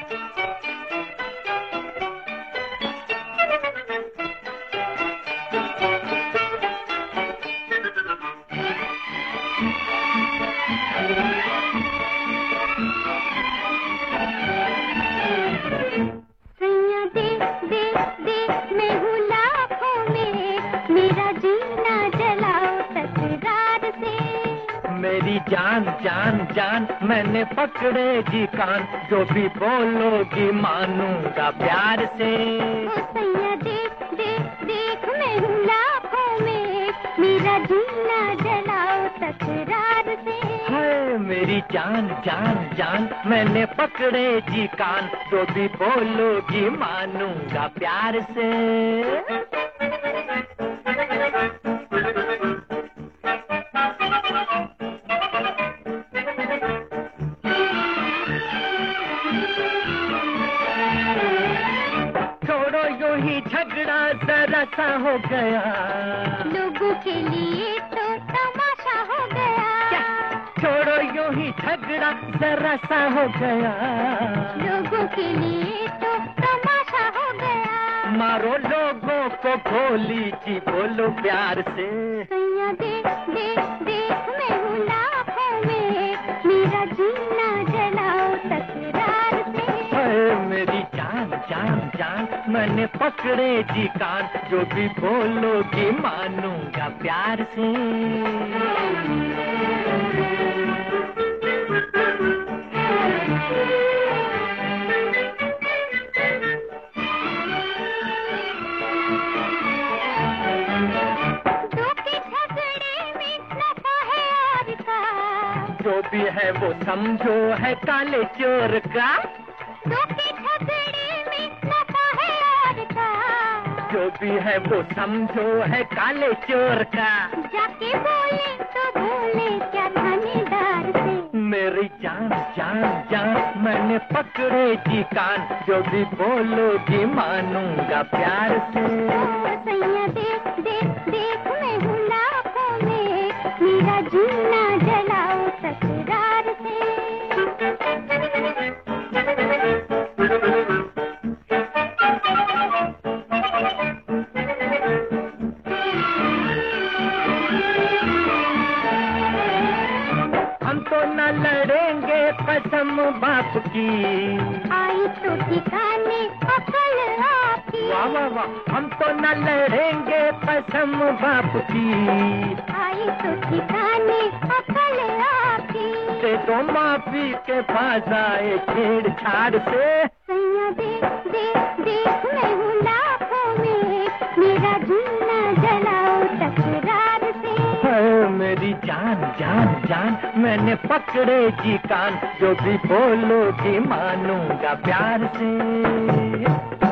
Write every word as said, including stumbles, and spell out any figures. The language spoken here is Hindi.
मेरी जान जान जान मैंने पकड़ेगी कान, जो भी बोलोगी मानूंगा प्यार से। ओ सैया देख देख देख मैं हूँ लाखों में, मेरा जीना जलाओ तकरार से। हाय मेरी जान जान जान मैंने पकड़ेगी कान, जो भी बोलोगी मानूंगा प्यार से। ही झगड़ा जरा सा हो गया, लोगों के लिए तो तमाशा हो गया। क्या? छोड़ो यूं ही झगड़ा जरा सा हो गया, लोगों के लिए तो तमाशा हो गया। मारो लोगों को गोली जी बोलो प्यार से। सैया देख देख देख मैं हूँ लाखों में, मेरा जीना जलाओ तकरार से। हाय मेरी जान जान जान मैंने पकड़ेगी कान, जो भी बोलोगी मानूंगा प्यार से। दो के झगड़े में नफा है और का, जो भी है वो समझो है काले चोर का। दो के झगड़े में नफा है और का, जो भी है वो समझो है काले चोर का। जाके बोले तो बोले क्या थानेदार से। मेरी जान जान जान मैंने पकड़ेगी कान, जो भी बोलोगी मानूंगा प्यार से। ओ सैया देख देख देख मैं हूँ लाखों में, मेरा जीना जलाओ तकरार से। हम तो न लड़ेंगे कसम बाप की, आई तो ठिकाने अकल आपकी। वाह वाह वाह हम तो न लड़ेंगे कसम बाप की, आई तो ठिकाने अकल आपकी। ते तो माफी के पास आए छेड़छाड़ से। सैया देख देख देख मैं हूँ लाखों में, मेरा जीना जलाओ तकरार से। हाय मेरी जान जान जान मैंने पकड़ेगी कान, जो भी बोलोगी मानूंगा प्यार से।